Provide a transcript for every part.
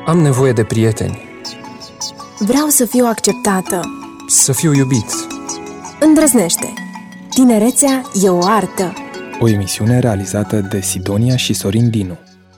Am nevoie de prieteni. Vreau să fiu acceptată. Să fiu iubit. Îndrăznește. Tinerețea e o artă. O emisiune realizată de Sidonia și Sorin Dinu.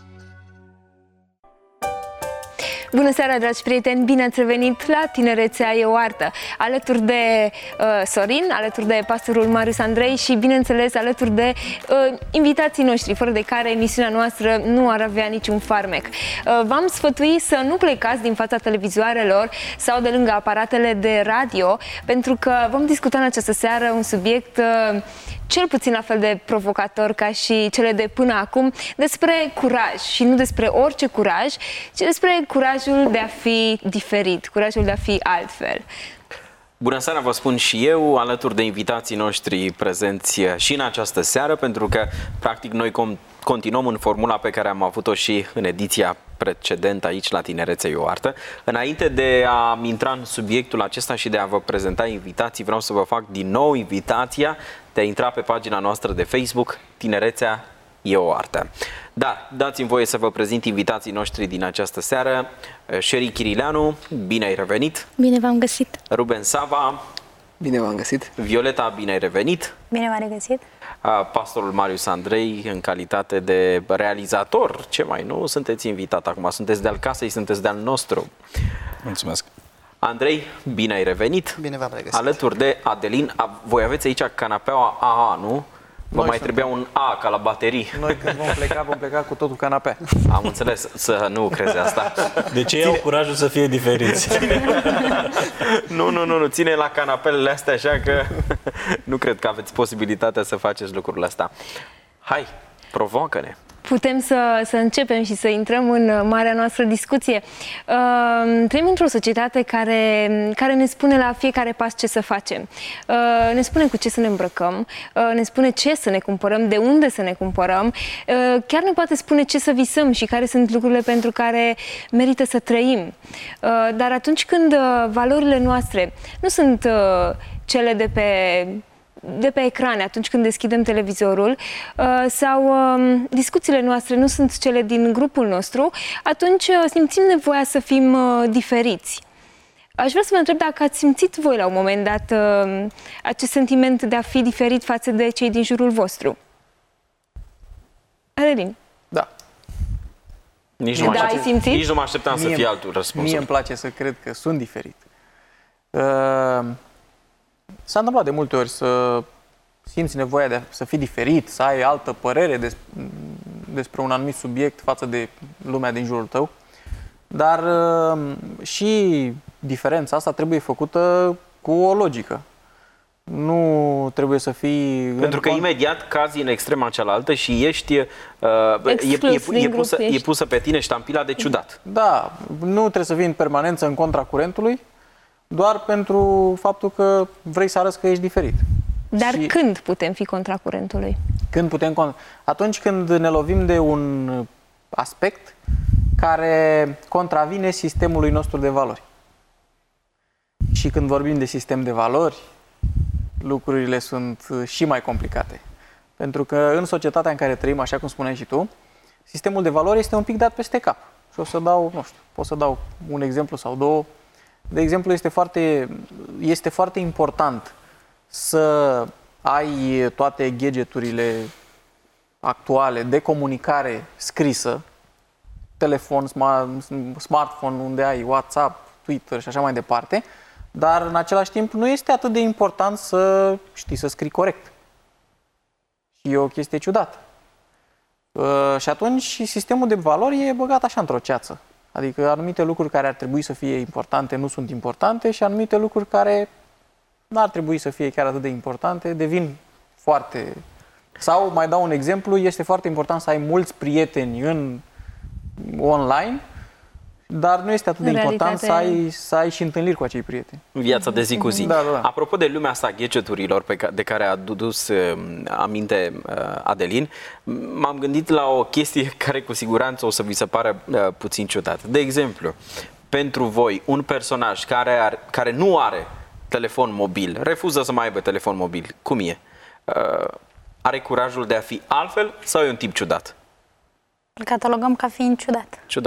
Bună seara, dragi prieteni! Bine ați revenit la Tinerețea e o artă. Alături de Sorin, alături de pastorul Marius Andrei și, bineînțeles, alături de invitații noștri, fără de care emisiunea noastră nu ar avea niciun farmec. V-am sfătuit să nu plecați din fața televizoarelor sau de lângă aparatele de radio, pentru că vom discuta în această seară un subiect cel puțin la fel de provocator ca și cele de până acum, despre curaj și nu despre orice curaj, ci despre curajul de a fi diferit, curajul de a fi altfel. Bună seara, vă spun și eu, alături de invitații noștri prezenți și în această seară, pentru că, practic, noi continuăm în formula pe care am avut-o și în ediția precedentă aici la Tinerețea e o artă. Înainte de a intra în subiectul acesta și de a vă prezenta invitații, vreau să vă fac din nou invitația de a intra pe pagina noastră de Facebook, Tinerețea e o artă. Dar dați-mi voie să vă prezint invitații noștri din această seară. Sherry Chirileanu, bine ai revenit! Bine v-am găsit! Ruben Sava, bine v-am găsit! Violeta, bine ai revenit! Bine v-am regăsit! Pastorul Marius Andrei, în calitate de realizator, ce mai nu, sunteți invitat acum, sunteți de-al casei, sunteți de-al nostru. Mulțumesc! Andrei, bine ai revenit! Bine v-am regăsit! Alături de Adelin, voi aveți aici canapeaua AA, nu? Vă mai trebuia un A ca la baterii. Noi când vom pleca cu totul canapea. Am înțeles, să nu crezi asta. De ce iau curajul să fie diferiți? Nu, ține la canapelele astea, așa că nu cred că aveți posibilitatea să faceți lucrurile astea. Hai, provoacă-ne! Putem să începem și să intrăm în marea noastră discuție. Trăim într-o societate care ne spune la fiecare pas ce să facem. Ne spune cu ce să ne îmbrăcăm, ne spune ce să ne cumpărăm, de unde să ne cumpărăm, chiar ne poate spune ce să visăm și care sunt lucrurile pentru care merită să trăim. Dar atunci când valorile noastre nu sunt cele de pe ecrane, atunci când deschidem televizorul, sau discuțiile noastre nu sunt cele din grupul nostru, atunci simțim nevoia să fim diferiți. Aș vrea să vă întreb dacă ați simțit voi la un moment dat acest sentiment de a fi diferit față de cei din jurul vostru. Adelin. Da. Nici nu mă așteptam să fie altul răspuns. Mie îmi place să cred că sunt diferit. S-a întâmplat de multe ori să simți nevoia de să fii diferit, să ai altă părere despre un anumit subiect față de lumea din jurul tău, dar și diferența asta trebuie făcută cu o logică. Nu trebuie să fii... Pentru că imediat cazi în extrema cealaltă și ești e pusă pe tine ștampila de ciudat. Da, nu trebuie să fii în permanență în contra curentului, doar pentru faptul că vrei să arăți că ești diferit. Dar când putem fi contra curentului? Când putem? Atunci când ne lovim de un aspect care contravine sistemului nostru de valori. Și când vorbim de sistem de valori, lucrurile sunt și mai complicate. Pentru că în societatea în care trăim, așa cum spuneai și tu, sistemul de valori este un pic dat peste cap. Și o să dau, nu știu, pot să dau un exemplu sau două. De exemplu, este foarte important să ai toate gadgeturile actuale de comunicare scrisă, telefon, smartphone, unde ai WhatsApp, Twitter și așa mai departe, dar în același timp nu este atât de important să știi să scrii corect. Și e o chestie ciudată. Și atunci sistemul de valori e băgat așa într-o ceață. Adică anumite lucruri care ar trebui să fie importante nu sunt importante și anumite lucruri care nu ar trebui să fie chiar atât de importante devin foarte... Sau, mai dau un exemplu, este foarte important să ai mulți prieteni online, dar nu este atât de important să ai și întâlniri cu acei prieteni. Viața de zi cu zi. Da. Apropo de lumea asta gadgeturilor de care a adus aminte Adelin, m-am gândit la o chestie care cu siguranță o să vi se pară puțin ciudată. De exemplu, pentru voi, un personaj care nu are telefon mobil, refuză să mai aibă telefon mobil, cum e? Are curajul de a fi altfel sau e un tip ciudat? Îl catalogăm ca fiind ciudat. Ciudat.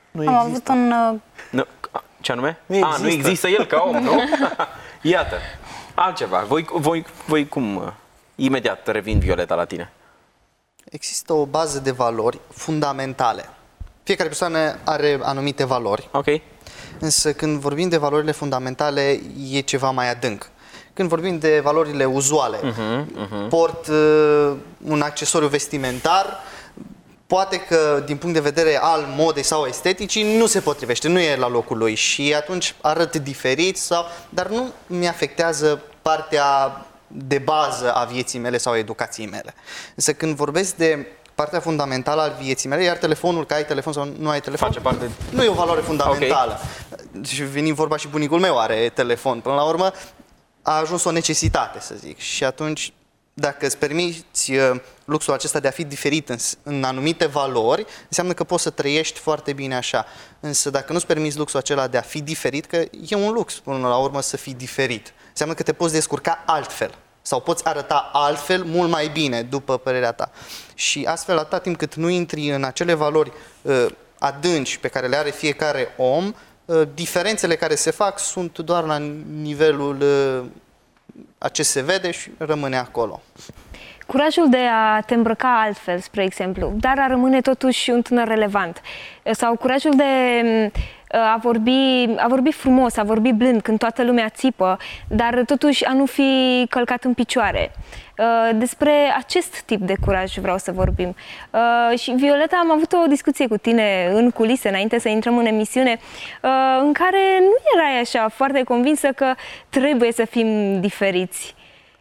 Am avut un... Nu, ce anume? Nu există el ca om, nu? Iată. Altceva. Voi cum? Imediat revin, Violeta, la tine. Există o bază de valori fundamentale. Fiecare persoană are anumite valori. Ok. Însă când vorbim de valorile fundamentale, e ceva mai adânc. Când vorbim de valorile uzuale, port un accesoriu vestimentar, poate că din punct de vedere al modei sau esteticii nu se potrivește, nu e la locul lui și atunci arăt diferit, dar nu mi-afectează partea de bază a vieții mele sau a educației mele. Însă când vorbesc de partea fundamentală a vieții mele, iar telefonul, că ai telefon sau nu ai telefon, face parte... nu e o valoare fundamentală. Okay. Și venind vorba, și bunicul meu are telefon. Până la urmă a ajuns o necesitate, să zic. Și atunci, dacă îți permiți luxul acesta de a fi diferit în anumite valori, înseamnă că poți să trăiești foarte bine așa. Însă dacă nu-ți permiți luxul acela de a fi diferit, că e un lux până la urmă să fii diferit, înseamnă că te poți descurca altfel sau poți arăta altfel mult mai bine, după părerea ta. Și astfel, atâta timp cât nu intri în acele valori adânci pe care le are fiecare om, diferențele care se fac sunt doar la nivelul a ce se vede și rămâne acolo. Curajul de a te îmbrăca altfel, spre exemplu, dar a rămâne totuși un tânăr relevant. Sau curajul de a vorbi frumos, a vorbi blând când toată lumea țipă, dar totuși a nu fi călcat în picioare. Despre acest tip de curaj vreau să vorbim. Și, Violeta, am avut o discuție cu tine în culise, înainte să intrăm în emisiune, în care nu erai așa foarte convinsă că trebuie să fim diferiți.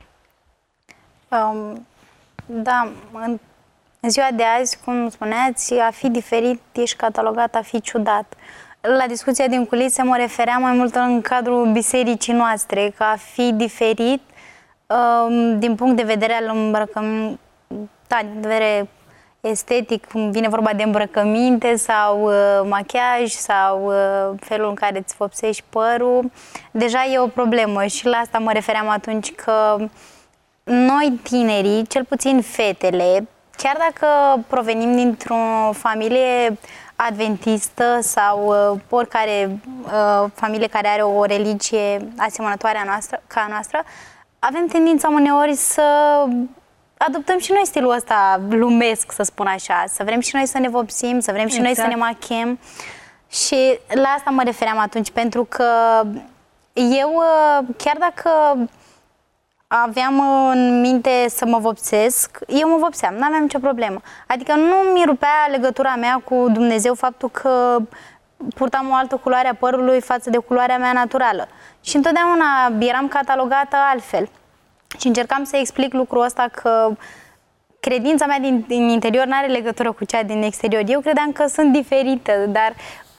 Da, în ziua de azi, cum spuneați, a fi diferit ești catalogat a fi ciudat. La discuția din culise mă refeream mai mult în cadrul bisericii noastre, că a fi diferit din punct de vedere al îmbrăcămintului, da, din vedere estetic, cum vine vorba de îmbrăcăminte sau machiaj sau felul în care îți vopsești părul, deja e o problemă și la asta mă refeream atunci, că noi tinerii, cel puțin fetele, chiar dacă provenim dintr-o familie adventistă sau oricare familie care are o religie asemănătoare ca a noastră, avem tendința uneori să adoptăm și noi stilul ăsta lumesc, să spun așa, să vrem și noi să ne vopsim, să vrem și noi să ne machem. Și la asta mă refeream atunci, pentru că eu, chiar dacă aveam în minte să mă vopsesc, eu mă vopseam, n-aveam nicio problemă. Adică nu mi rupea legătura mea cu Dumnezeu faptul că purtam o altă culoare a părului față de culoarea mea naturală. Și întotdeauna eram catalogată altfel. Și încercam să explic lucrul ăsta, că credința mea din interior nu are legătură cu cea din exterior. Eu credeam că sunt diferită, dar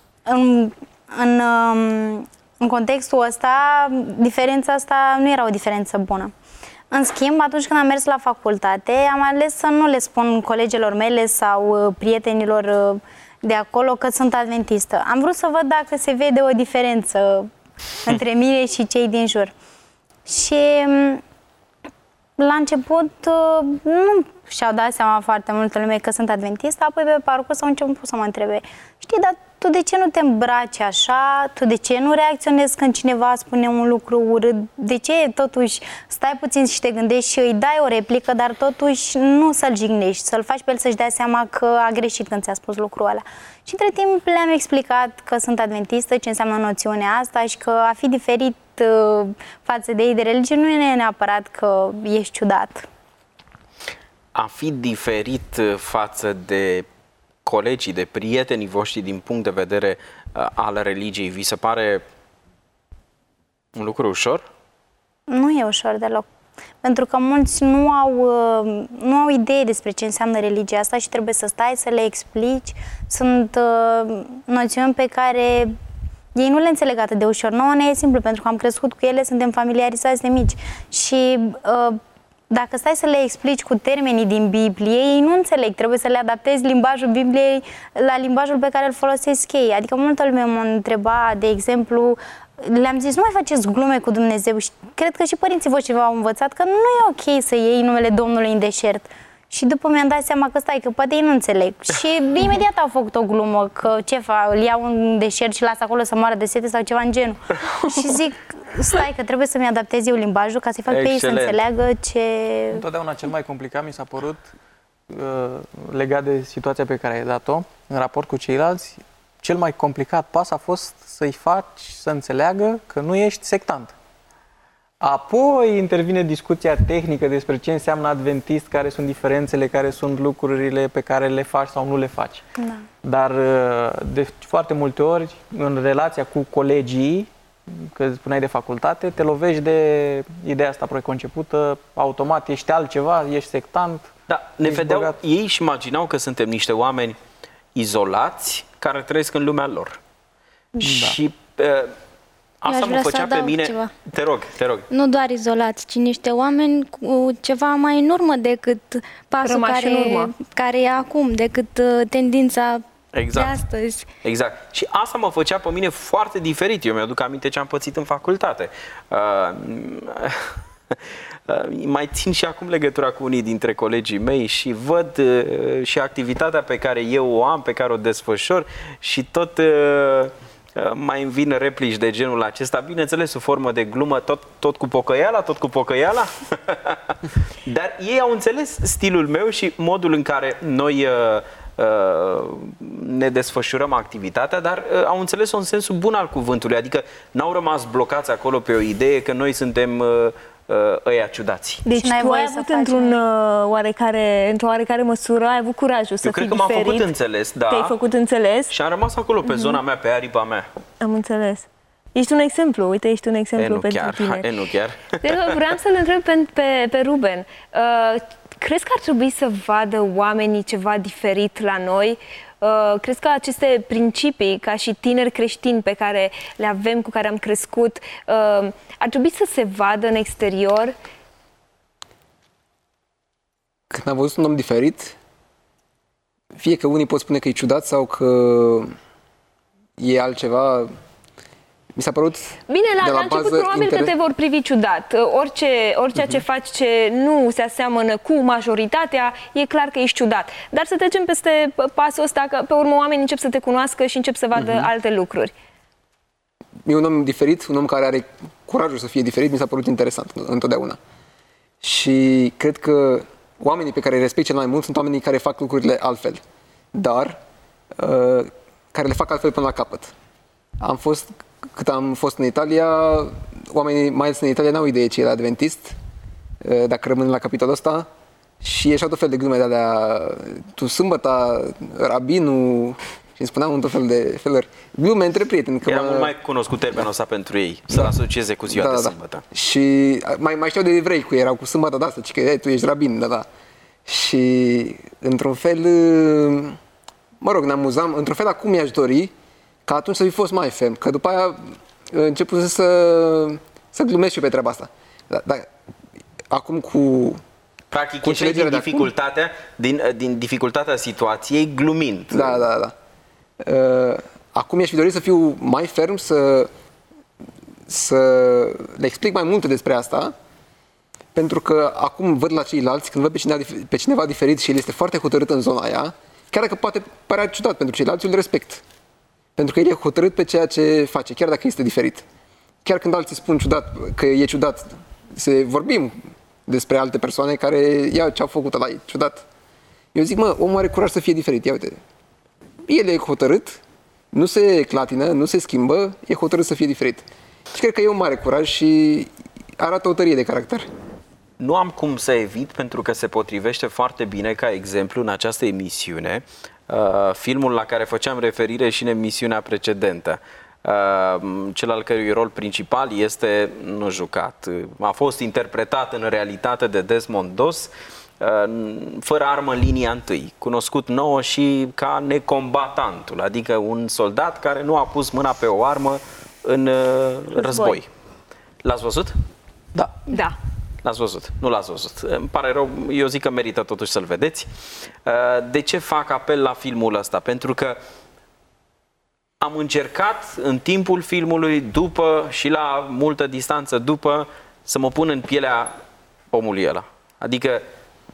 în contextul ăsta, diferența asta nu era o diferență bună. În schimb, atunci când am mers la facultate, am ales să nu le spun colegilor mele sau prietenilor de acolo că sunt adventistă. Am vrut să văd dacă se vede o diferență între mine și cei din jur. Și la început nu și-au dat seama foarte multă lume că sunt adventistă, apoi pe parcurs au început să mă întrebe: știi, dar tu de ce nu te îmbraci așa? Tu de ce nu reacționezi când cineva spune un lucru urât? De ce totuși stai puțin și te gândești și îi dai o replică, dar totuși nu să-l jignești, să-l faci pe el să-și dea seama că a greșit când ți-a spus lucrul ăla? Și între timp le-am explicat că sunt adventistă, ce înseamnă noțiunea asta și că a fi diferit față de ei de religie nu e neapărat că ești ciudat. A fi diferit față de colegii, de prietenii voștri din punct de vedere al religiei, vi se pare un lucru ușor? Nu e ușor deloc. Pentru că mulți nu au idee despre ce înseamnă religia asta și trebuie să stai să le explici. Sunt noțiuni pe care ei nu le înțeleg atât de ușor. Nouă ne e simplu, pentru că am crescut cu ele, suntem familiarizați de mici. Și dacă stai să le explici cu termenii din Biblie, ei nu înțeleg. Trebuie să le adaptezi limbajul Bibliei la limbajul pe care îl folosesc ei. Adică multă lume mă întreba, de exemplu, le-am zis: nu mai faceți glume cu Dumnezeu. Și cred că și părinții voștri v-au învățat că nu e ok să iei numele Domnului în deșert. Și după mi-am dat seama că stai, că poate ei nu înțeleg. Și imediat au făcut o glumă, că îl iau în deșert și las acolo să moară de sete sau ceva în genul. Și zic, stai, că trebuie să-mi adaptez eu limbajul ca să-i fac pe ei să înțeleagă ce... Întotdeauna cel mai complicat mi s-a părut legat de situația pe care ai dat-o, în raport cu ceilalți, cel mai complicat pas a fost să-i faci să înțeleagă că nu ești sectant. Apoi intervine discuția tehnică despre ce înseamnă adventist, care sunt diferențele, care sunt lucrurile pe care le faci sau nu le faci. Da. Dar de foarte multe ori, în relația cu colegii, că spuneai de facultate, te lovești de ideea asta preconcepută, automat ești altceva, ești sectant. Da, ne vedeau, ei și imaginau că suntem niște oameni izolați care trăiesc în lumea lor. Da. Și asta mă făcea pe mine... Ceva. Te rog. Nu doar izolați, ci niște oameni cu ceva mai în urmă decât pasul care e acum, decât tendința de astăzi. Exact. Și asta mă făcea pe mine foarte diferit. Eu mi-aduc aminte ce am pățit în facultate. Mai țin și acum legătura cu unii dintre colegii mei și văd și activitatea pe care eu o am, pe care o desfășor și tot mai îmi vin replici de genul acesta, bineînțeles, sub formă de glumă, tot cu pocăiala. Dar ei au înțeles stilul meu și modul în care noi ne desfășurăm activitatea, dar au înțeles-o în sensul bun al cuvântului, adică n-au rămas blocați acolo pe o idee că noi suntem ăia ciudați. Deci tu ai avut într-o oarecare măsură, ai avut curajul să fii diferit. Eu cred că m-am făcut înțeles, da. Te-ai făcut înțeles. Și am rămas acolo pe zona mea, pe aripa mea. Am înțeles. Ești un exemplu, uite, ești un exemplu pentru tine. Nu chiar. Vreau să-l întreb pe Ruben. Crezi că ar trebui să vadă oamenii ceva diferit la noi? Crezi că aceste principii, ca și tineri creștini pe care le avem, cu care am crescut, ar trebui să se vadă în exterior? Când am văzut un om diferit, fie că unii pot spune că e ciudat sau că e altceva, mi s-a părut. Bine, la început probabil că te vor privi ciudat. Orice ce faci ce nu se aseamănă cu majoritatea, e clar că ești ciudat. Dar să trecem peste pasul ăsta, că pe urmă oamenii încep să te cunoască și încep să vadă alte lucruri. E un om diferit, un om care are curajul să fie diferit, mi s-a părut interesant întotdeauna. Și cred că oamenii pe care îi respect cel mai mult sunt oamenii care fac lucrurile altfel, dar care le fac altfel până la capăt. Cât am fost în Italia, oamenii, mai ales în Italia, n-au idee ce e adventist, dacă rămân la capitolul ăsta, și ieșeau tot fel de glume de-alea, tu sâmbăta, rabinul, și îmi spuneam un tot fel de feluri. Glume între prieteni. Era mult mai cunoscut termenul ăsta pentru ei, să-l asocieze cu ziua de sâmbătă. Și mai știau de evrei, cu erau cu sâmbăta de asta, ci că tu ești rabin, Și într-un fel, mă rog, ne amuzam, într-un fel acum mi-aș dori ca atunci să fi fost mai ferm, că după aia început să glumesc și eu pe treaba asta. Dar acum cu... Practic, ieși din dificultatea, din dificultatea situației, glumind. Da. Acum mi-aș fi dorit să fiu mai ferm, să le explic mai multe despre asta, pentru că acum văd la ceilalți, când văd pe cineva diferit și el este foarte hotărât în zona aia, chiar dacă poate părea ciudat pentru ceilalți, eu îl respect. Pentru că el e hotărât pe ceea ce face, chiar dacă este diferit. Chiar când alții spun ciudat, că e ciudat, vorbim despre alte persoane care, ia ce-au făcut ăla, e ciudat. Eu zic, omul are curaj să fie diferit, ia uite. El e hotărât, nu se clatină, nu se schimbă, e hotărât să fie diferit. Și cred că e un mare curaj și arată o tărie de caracter. Nu am cum să evit, pentru că se potrivește foarte bine ca exemplu în această emisiune, filmul la care făceam referire și în emisiunea precedentă. Cel al cărui rol principal este, nu jucat, a fost interpretat în realitate de Desmond Doss, fără armă în linia întâi, cunoscut nouă și ca necombatantul, adică un soldat care nu a pus mâna pe o armă în război. L-ați văzut? Da. L-ați văzut? Nu l-ați văzut. Îmi pare rău, eu zic că merită totuși să-l vedeți. De ce fac apel la filmul ăsta? Pentru că am încercat în timpul filmului, după și la multă distanță după, să mă pun în pielea omului ăla. Adică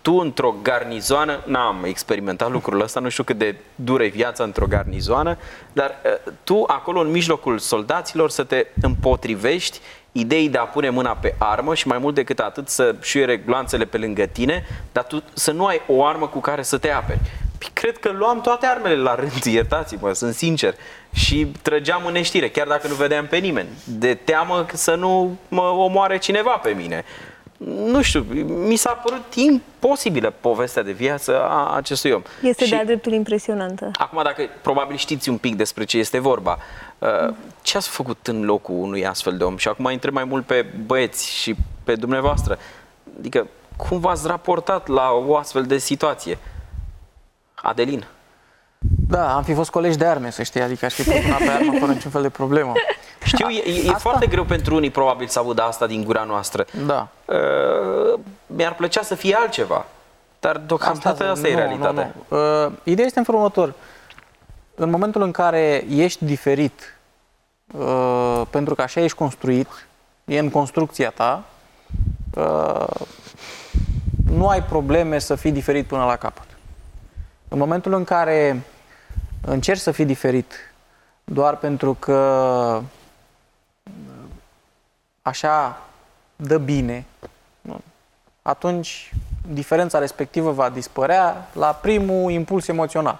tu într-o garnizoană, n-am experimentat lucrul ăsta, nu știu cât de dură e viața într-o garnizoană, dar tu acolo în mijlocul soldaților să te împotrivești ideii de a pune mâna pe armă și mai mult decât atât să șuiere gloanțele pe lângă tine, dar tu să nu ai o armă cu care să te aperi. Cred că luam toate armele la rând, iertați-mă, sunt sincer, și trăgeam în neștire, chiar dacă nu vedeam pe nimeni, de teamă să nu mă omoare cineva pe mine. Nu știu, mi s-a părut imposibilă povestea de viață a acestui om. Este de-a dreptul impresionantă. Acum, dacă probabil știți un pic despre ce este vorba, ce ați făcut în locul unui astfel de om? Și acum întreb mai mult pe băieți și pe dumneavoastră. Adică, cum v-ați raportat la o astfel de situație? Adelin? Da, am fi fost colegi de arme, să știi, adică aș fi pus mâna pe armă fără niciun fel de problemă. Știu, e foarte greu pentru unii probabil să audă asta din gura noastră. Da. Mi-ar plăcea să fie altceva, dar deocamdată asta e realitatea. Ideea este în felul următor. În momentul în care ești diferit, pentru că așa ești construit, e în construcția ta, nu ai probleme să fii diferit până la capăt. În momentul în care încerci să fii diferit doar pentru că așa dă bine, atunci diferența respectivă va dispărea la primul impuls emoțional.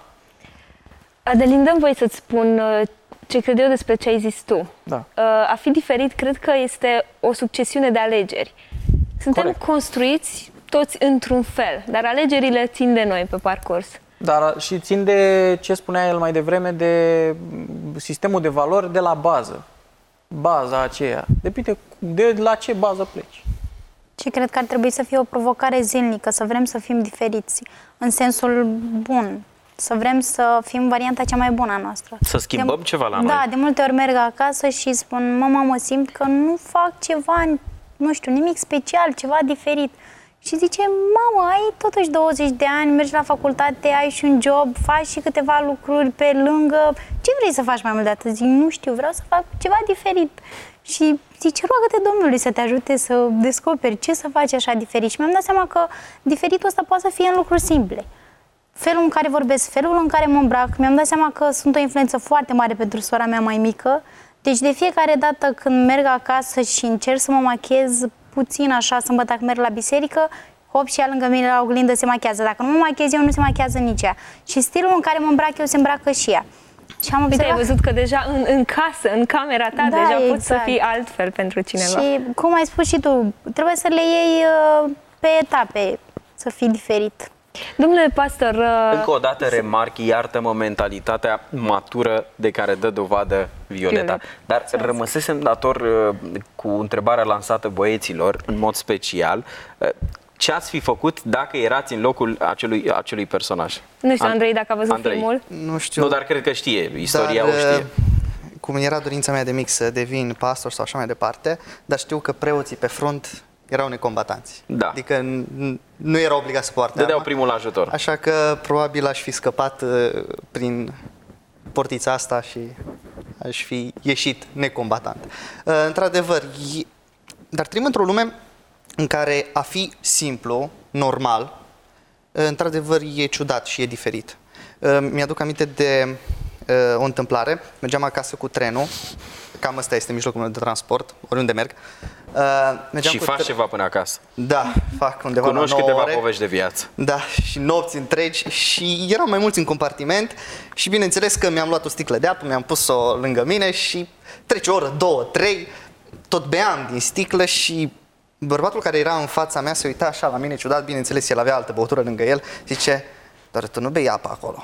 Adelin, dă-mi voie să-ți spun ce cred eu despre ce ai zis tu. Da. A fi diferit, cred că este o succesiune de alegeri. Suntem construiți toți într-un fel, dar alegerile țin de noi pe parcurs. Dar și țin de ce spunea el mai devreme, de sistemul de valori de la bază. Baza aceea. Depinde de la ce bază pleci. Și cred că ar trebui să fie o provocare zilnică, să vrem să fim diferiți, în sensul bun. Să vrem să fim varianta cea mai bună a noastră. Să schimbăm ceva la noi. Da, de multe ori merg acasă și spun, mă simt că nu fac ceva, nu știu, nimic special, ceva diferit. Și zice, mamă, ai totuși 20 de ani, mergi la facultate, ai și un job, faci și câteva lucruri pe lângă. Ce vrei să faci mai mult de atât? Zic, nu știu, vreau să fac ceva diferit. Și zice, roagă-te Domnului să te ajute să descoperi ce să faci așa diferit. Și mi-am dat seama că diferitul ăsta poate să fie în lucruri simple. Felul în care vorbesc, felul în care mă îmbrac. Mi-am dat seama că sunt o influență foarte mare pentru sora mea mai mică. Deci de fiecare dată când merg acasă și încerc să mă machez puțin așa, sâmbătă când merg la biserică, hop, și ea lângă mine la oglindă se machează. Dacă nu mă machez eu, nu se machează nici ea. Și stilul în care mă îmbrac eu se îmbracă și ea. Și am observat... Uite, ai văzut că deja în casă, în camera ta, da, deja exact. poți să fii altfel pentru cineva. Și cum ai spus și tu, trebuie să le iei pe etape, să fii diferit. Domnule pastor... Încă o dată remarc, iartă-mă, mentalitatea matură de care dă dovadă Violeta. Dar rămăsesem dator cu întrebarea lansată băieților, în mod special. Ce ați fi făcut dacă erați în locul acelui personaj? Nu știu, Andrei, dacă a văzut filmul. Nu știu. Nu, dar cred că știe, istoria o știe. Cum era dorința mea de mic să devin pastor sau așa mai departe, dar știu că preoții pe front erau necombatanți. Da. Adică nu era obligat să poarte dădeau arma. primul ajutor. Așa că probabil aș fi scăpat prin portița asta și aș fi ieșit necombatant. Într-adevăr, dar trăim într-o lume în care a fi simplu, normal, într-adevăr e ciudat și e diferit. Mi-aduc aminte de o întâmplare. Mergeam acasă cu trenul, cam ăsta este mijlocul meu de transport, oriunde merg. Și faci ceva până acasă. Da, fac undeva Cunoști la 9 câteva ore. povești de viață. Da, și nopți întregi și erau mai mulți în compartiment și bineînțeles că mi-am luat o sticlă de apă, mi-am pus-o lângă mine și trece o oră, 2, 3, tot beam din sticlă și bărbatul care era în fața mea se uita așa la mine ciudat, bineînțeles el avea altă băutură lângă el, zice, doar tu nu bei apă acolo.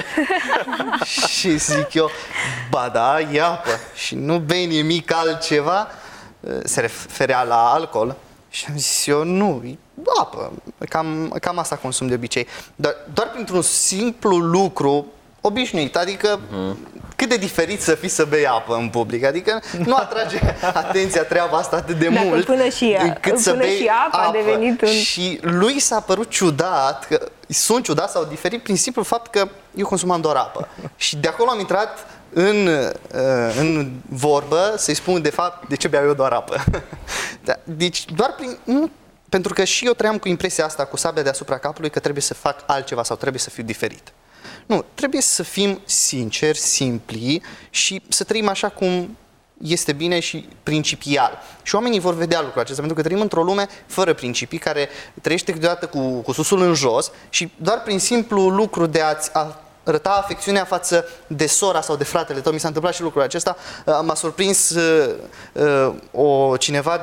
Și zic eu, ba da, e apă și nu bei nimic altceva. Se referea la alcool și am zis eu, nu, e apă, cam asta consum de obicei. Doar printr-un simplu lucru obișnuit, adică cât de diferit să fii să bei apă în public, adică nu atrage atenția treaba asta atât de mult. Până și apa a devenit un... Și lui s-a părut ciudat, că sunt ciudat sau diferit prin simplu fapt că eu consumam doar apă. Și de acolo am intrat în vorbă să-i spun de fapt de ce beau eu doar apă. Deci doar Pentru că și eu trăiam cu impresia asta, cu sabia deasupra capului, că trebuie să fac altceva sau trebuie să fiu diferit. Nu, trebuie să fim sinceri, simpli și să trăim așa cum este bine și principial. Și oamenii vor vedea lucrul acesta, pentru că trăim într-o lume fără principii, care trăiește câteodată cu susul în jos și doar prin simplu lucru de a-ți arăta afecțiunea față de sora sau de fratele tău. Mi s-a întâmplat și lucrul acesta. M-a surprins cineva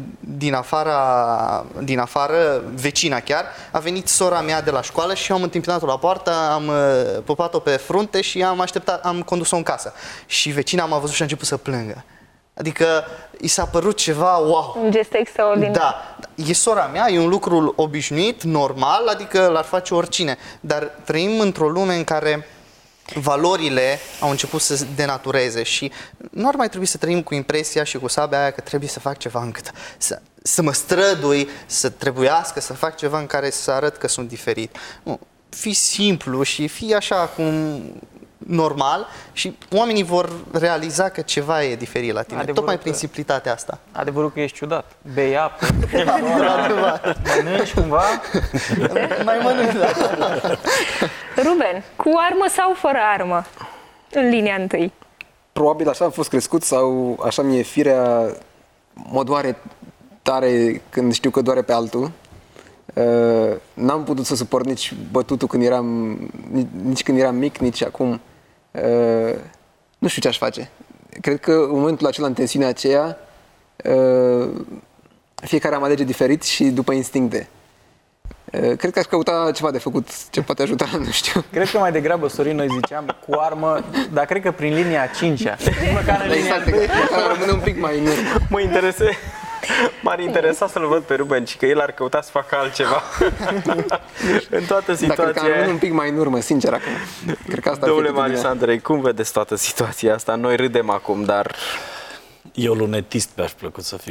din afară, vecina chiar, a venit sora mea de la școală și eu am întâmpinat-o la poartă, am pupat-o pe frunte și am condus-o în casă. Și vecina m-a văzut și a început să plângă. Adică i s-a părut ceva wow. Un gest extraordinar. Da, e sora mea, e un lucru obișnuit, normal, adică l-ar face oricine. Dar trăim într-o lume în care valorile au început să se denatureze și nu ar mai trebui să trăim cu impresia și cu sabia aia că trebuie să fac ceva încât să mă strădui, să trebuiască să fac ceva în care să arăt că sunt diferit. Nu, fii simplu și fii așa cum normal și oamenii vor realiza că ceva e diferit la tine, tocmai prin simplitatea asta. Adevărul că ești ciudat. Bei apă, mănânci cumva? Mai mănânc, da. Ruben, cu armă sau fără armă? În linia întâi. Probabil așa am fost crescut sau așa mi-e firea, mă doare tare când știu că doare pe altul. N-am putut să suport nici bătutul nici când eram mic, nici acum. Nu știu ce aș face. Cred că în momentul acela, în tensiunea aceea, fiecare am alege diferit și după instincte. Cred că aș căuta ceva de făcut ce poate ajuta, nu știu. Cred că mai degrabă, Sorin, noi ziceam cu armă, dar cred că prin linia 5-a. Măcar rămâne un pic mai în urmă. M-ar interesa să-l văd pe Ruben și că el ar căuta să facă altceva în toată situația. Cred că rămâne un pic mai în urmă, sincer acum. Cred că asta Domnule Marius Andrei, cum vedeți toată situația asta? Noi râdem acum, dar... Eu lunetist mi-aș plăcut să fiu.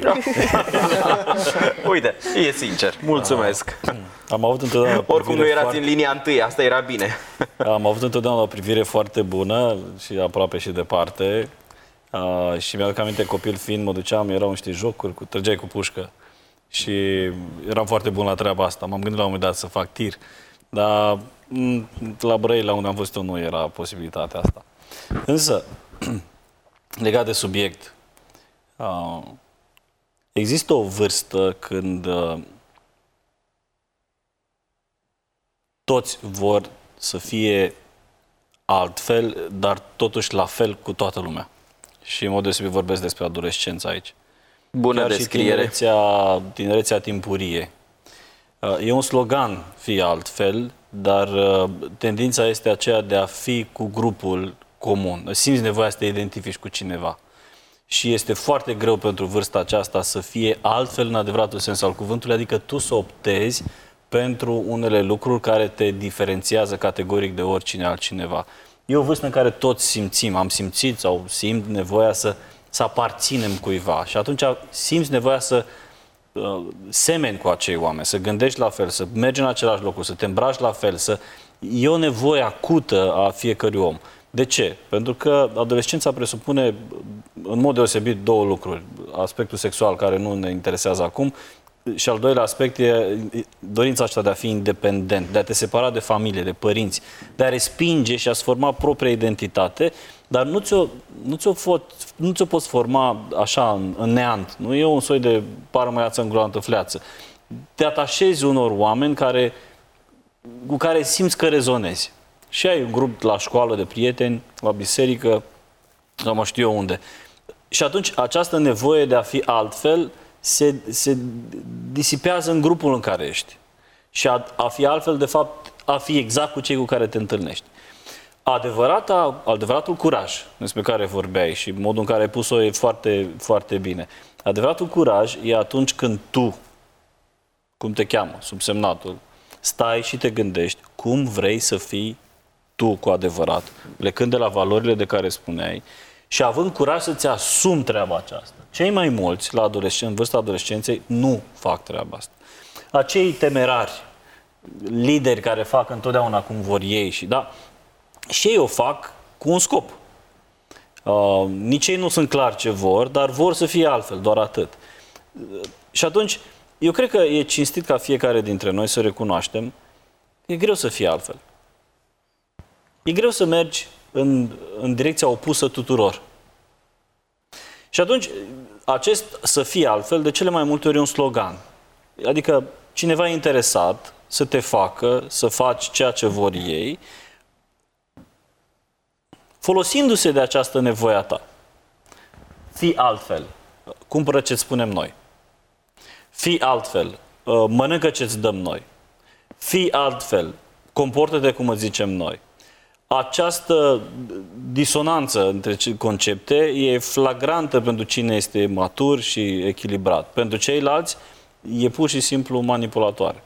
Uite, e sincer. Mulțumesc. Am avut întotdeauna oricum nu erați în linia întâi, asta era bine. Am avut întotdeauna o privire foarte bună și aproape și departe. Și mi-aduc aminte, copil fiind, mă duceam, erau niște jocuri, trăgeai cu pușcă și eram foarte bun la treaba asta. M-am gândit la un moment dat să fac tir, dar la Brăila, unde am fost eu, nu era posibilitatea asta. Însă, legat de subiect, există o vârstă când toți vor să fie altfel, dar totuși la fel cu toată lumea. Și în mod deosebit vorbesc despre adolescență aici. Bună descriere. Și tinerețea timpurie. E un slogan, fii altfel, dar tendința este aceea de a fi cu grupul comun. Simți nevoia să te identifici cu cineva. Și este foarte greu pentru vârsta aceasta să fie altfel în adevăratul sens al cuvântului, adică tu să optezi pentru unele lucruri care te diferențiază categoric de oricine altcineva. E o vârstă în care toți simțim, am simțit sau simt nevoia să aparținem cuiva și atunci simți nevoia să semeni cu acei oameni, să gândești la fel, să mergi în același loc, să te îmbraci la fel, e o nevoie acută a fiecărui om. De ce? Pentru că adolescența presupune în mod deosebit două lucruri. Aspectul sexual, care nu ne interesează acum, și al doilea aspect e dorința asta de a fi independent, de a te separa de familie, de părinți, de a respinge și a-ți forma propria identitate, dar nu ți-o poți forma așa în neant. Nu e un soi de parămăiață îngulantă fleață. Te atașezi unor oameni cu care simți că rezonezi. Și ai un grup la școală de prieteni, la biserică, sau mă știu eu unde. Și atunci această nevoie de a fi altfel se disipează în grupul în care ești. Și a fi altfel, de fapt, a fi exact cu cei cu care te întâlnești. Adevăratul curaj, despre care vorbeai și modul în care ai pus-o e foarte, foarte bine. Adevăratul curaj e atunci când tu, cum te cheamă, subsemnatul, stai și te gândești cum vrei să fii tu cu adevărat, plecând de la valorile de care spuneai, și având curaj să-ți asumi treaba aceasta. Cei mai mulți, în vârsta adolescenței, nu fac treaba asta. Acei temerari, lideri care fac întotdeauna cum vor ei și ei o fac cu un scop. Nici ei nu sunt clar ce vor, dar vor să fie altfel, doar atât. Și atunci Eu cred că e cinstit ca fiecare dintre noi să recunoaștem că e greu să fie altfel. E greu să mergi în direcția opusă tuturor. Și atunci, acest să fie altfel, de cele mai multe ori e un slogan. Adică cineva e interesat să te facă, să faci ceea ce vor ei, folosindu-se de această nevoie a ta. Fii altfel, cumpără ce-ți spunem noi. Fii altfel, mănâncă ce-ți dăm noi. Fii altfel, comportă-te cum îți zicem noi. Această disonanță între concepte e flagrantă pentru cine este matur și echilibrat. Pentru ceilalți e pur și simplu manipulatoare.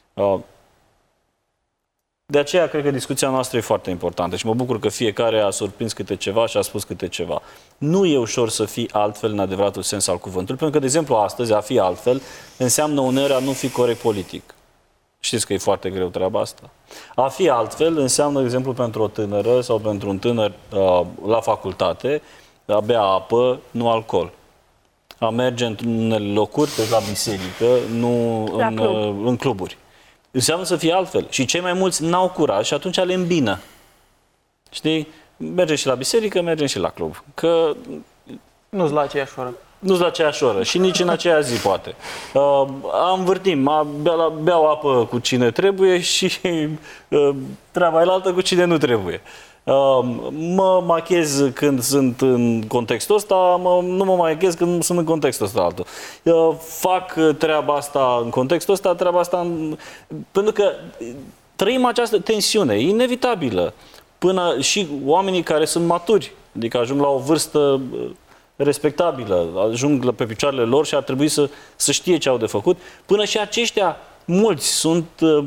De aceea cred că discuția noastră e foarte importantă și mă bucur că fiecare a surprins câte ceva și a spus câte ceva. Nu e ușor să fii altfel în adevăratul sens al cuvântului, pentru că, de exemplu, astăzi a fi altfel înseamnă uneori a nu fi corect politic. Știți că e foarte greu treaba asta. A fi altfel înseamnă, de exemplu, pentru o tânără sau pentru un tânăr la facultate, a bea apă, nu alcool. A merge în unele locuri, la biserică, nu în cluburi. Înseamnă să fie altfel. Și cei mai mulți n-au curaj și atunci le îmbină. Știi? Mergem și la biserică, mergem și la club. Că nu-s la aceeași oră. Nu-s la aceeași oră și nici în aceea zi, poate. Învârtim, beau apă cu cine trebuie și treaba e altă cu cine nu trebuie. Mă machez când sunt în contextul ăsta, nu mă machez când sunt în contextul ăsta altul. Fac treaba asta în contextul ăsta, treaba asta pentru că trăim această tensiune, e inevitabilă. Până și oamenii care sunt maturi, adică ajung la o vârstă respectabilă, ajung pe picioarele lor și ar trebui să știe ce au de făcut, până și aceștia, mulți sunt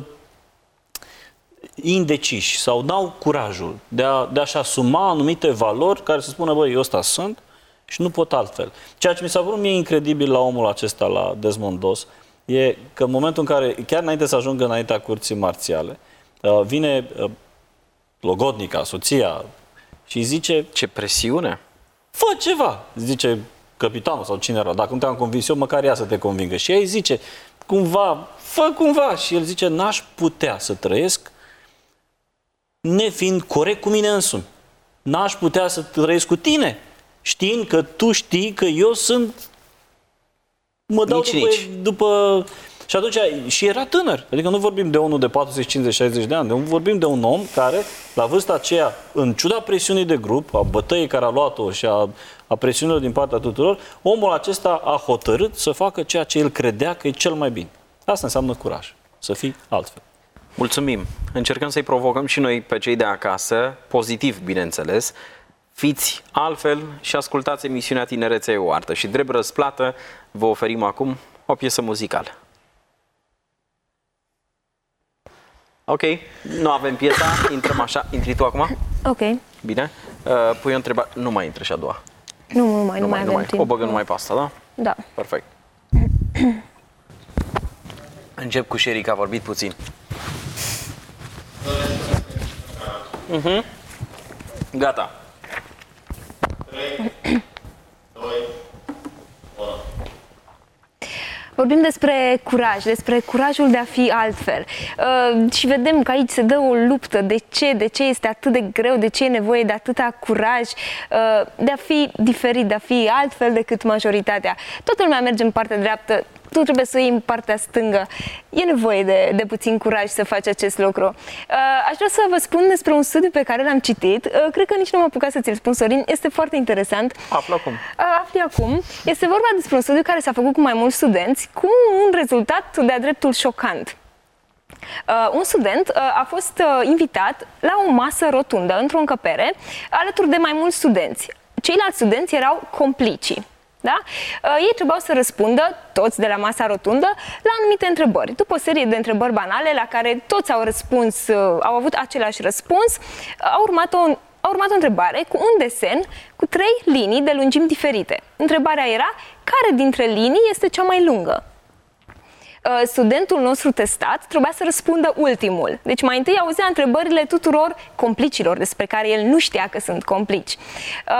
indeciși sau n-au curajul de a-și asuma anumite valori care să spună, băi, eu ăsta sunt și nu pot altfel. Ceea ce mi s-a părut mie incredibil la omul acesta, la Desmond Doss, e că în momentul în care, chiar înainte să ajungă înaintea curții marțiale, vine logodnica, soția, și zice... Ce presiune! Fă ceva, zice capitanul sau cine era. Dacă nu te-am convins eu, măcar ea să te convingă. Și ea îi zice, fă cumva. Și el zice, n-aș putea să trăiesc nefiind corect cu mine însumi. N-aș putea să trăiesc cu tine, știind că tu știi că eu sunt... Mă dau după... Și atunci, și era tânăr. Adică nu vorbim de unul de 40, 50, 60 de ani. Vorbim de un om care, la vârsta aceea, în ciuda presiunii de grup, a bătăiei care a luat-o și a presiunilor din partea tuturor, omul acesta a hotărât să facă ceea ce el credea că e cel mai bine. Asta înseamnă curaj. Să fii altfel. Mulțumim. Încercăm să-i provocăm și noi pe cei de acasă, pozitiv, bineînțeles. Fiți altfel și ascultați emisiunea Tinerețea e o artă. Și drept răsplată vă oferim acum o piesă muzicală. Ok, nu avem piesa, intrăm așa. Intri tu acum? Ok. Bine. Pui o întrebare. Nu mai intră și a doua. Nu mai avem timp. O băgăm numai pe asta, da? Da. Perfect. Încep cu Sherry, că a vorbit puțin. Gata. 3, 2, 1. Vorbim despre curaj, despre curajul de a fi altfel. Și vedem că aici se dă o luptă. De ce este atât de greu? De ce e nevoie de atâta curaj? De a fi diferit, de a fi altfel decât majoritatea. Toată lumea merge în partea dreaptă, tu trebuie să iei în partea stângă. E nevoie de puțin curaj să faci acest lucru. Aș vrea să vă spun despre un studiu pe care l-am citit. Cred că nici nu m-am apucat să ți-l spun, Sorin. Este foarte interesant. Află acum. Afli acum. Este vorba despre un studiu care s-a făcut cu mai mulți studenți, cu un rezultat de-a dreptul șocant. Un student a fost invitat la o masă rotundă într-o încăpere alături de mai mulți studenți. Ceilalți studenți erau complicii. Da? Ei trebuiau să răspundă, toți de la masa rotundă, la anumite întrebări. După o serie de întrebări banale la care toți au răspuns, au avut același răspuns, a urmat o întrebare cu un desen cu 3 linii de lungimi diferite. Întrebarea era, care dintre linii este cea mai lungă? Studentul nostru testat trebuia să răspundă ultimul. Deci mai întâi auzea întrebările tuturor complicilor, despre care el nu știa că sunt complici.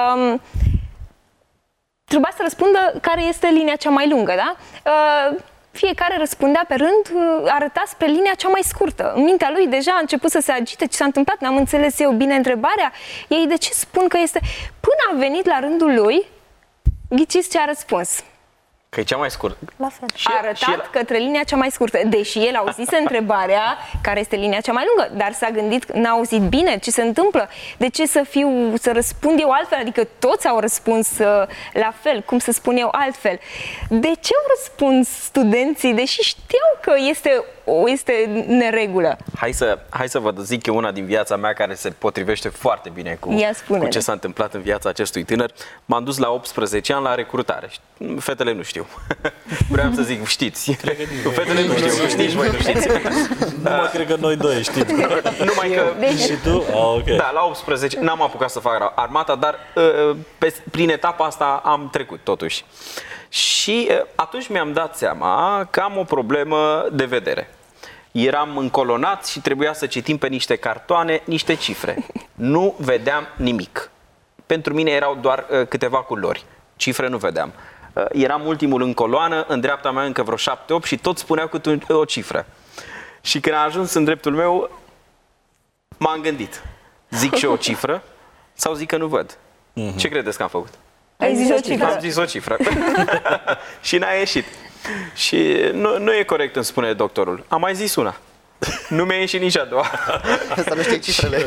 Trebuia să răspundă care este linia cea mai lungă, da? fiecare răspundea pe rând, arăta spre linia cea mai scurtă. În mintea lui deja a început să se agite. Ce s-a întâmplat? N-am înțeles eu bine întrebarea. Ei de ce spun că este... Până a venit la rândul lui, ghiciți ce a răspuns. Că e cea mai scurtă. La fel. A arătat către linia cea mai scurtă, deși el auzise întrebarea care este linia cea mai lungă, dar s-a gândit, n-a auzit bine ce se întâmplă, de ce să răspund eu altfel, adică toți au răspuns la fel, cum să spun eu altfel. De ce au răspuns studenții, deși știau că este neregulă? Hai să vă zic eu una din viața mea care se potrivește foarte bine cu ce s-a întâmplat în viața acestui tânăr. M-am dus la 18 ani la recrutare. Fetele nu știu. Vreau să zic, știți. Fetele nu știu, nici voi nu știți. Numai cred că noi doi știm. Numai că... Și tu? Okay. Da, la 18 n-am apucat să fac armata, dar prin etapa asta am trecut totuși. Și atunci mi-am dat seama că am o problemă de vedere. Eram încolonat și trebuia să citim pe niște cartoane niște cifre. Nu vedeam nimic. Pentru mine erau doar câteva culori. Cifre nu vedeam. Eram ultimul în coloană, în dreapta mea încă vreo 7-8 și toți spuneau câte o cifră. Și când a ajuns în dreptul meu, m-am gândit. Zic și eu o cifră sau zic că nu văd? Ce credeți că am făcut? Ai zis o cifră. Am zis o cifră. Și n-a ieșit. Și nu e corect, îmi spune doctorul. Am mai zis una. Nu mi-a ieșit nici a doua. Asta nu știi cifrele.